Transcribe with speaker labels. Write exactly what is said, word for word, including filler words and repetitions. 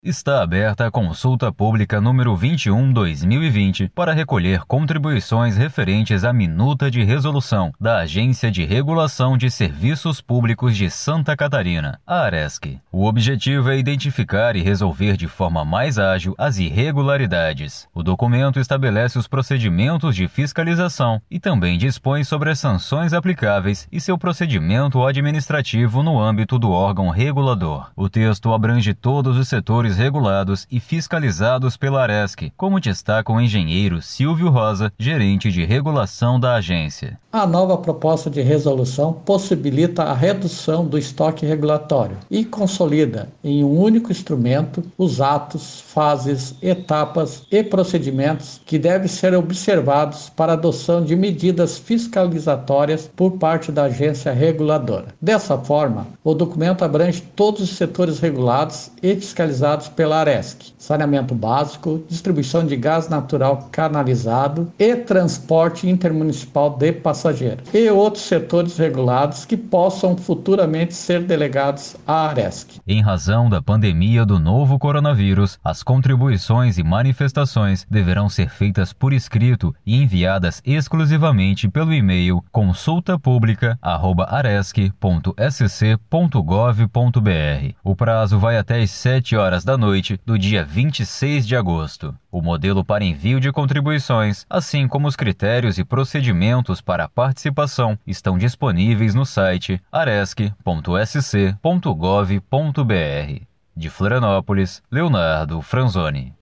Speaker 1: Está aberta a consulta pública número vinte e um barra dois mil e vinte para recolher contribuições referentes à minuta de resolução da Agência de Regulação de Serviços Públicos de Santa Catarina, a ARESC. O objetivo é identificar e resolver de forma mais ágil as irregularidades. O documento estabelece os procedimentos de fiscalização e também dispõe sobre as sanções aplicáveis e seu procedimento administrativo no âmbito do órgão regulador. O texto abrange todos os setores regulados e fiscalizados pela ARESC, como destaca o engenheiro Silvio Rosa, gerente de regulação da agência.
Speaker 2: A nova proposta de resolução possibilita a redução do estoque regulatório e consolida em um único instrumento os atos, fases, etapas e procedimentos que devem ser observados para a adoção de medidas fiscalizatórias por parte da agência reguladora. Dessa forma, o documento abrange todos os setores regulados e fiscalizados pela ARESC: saneamento básico, distribuição de gás natural canalizado e transporte intermunicipal de passageiros, e outros setores regulados que possam futuramente ser delegados à ARESC.
Speaker 1: Em razão da pandemia do novo coronavírus, as contribuições e manifestações deverão ser feitas por escrito e enviadas exclusivamente pelo e-mail consulta pública arroba aresc ponto s c ponto gov ponto b r. O prazo vai até às sete horas da noite do dia vinte e seis de agosto. O modelo para envio de contribuições, assim como os critérios e procedimentos para a participação, estão disponíveis no site aresc ponto s c ponto gov ponto b r. De Florianópolis, Leonardo Franzoni.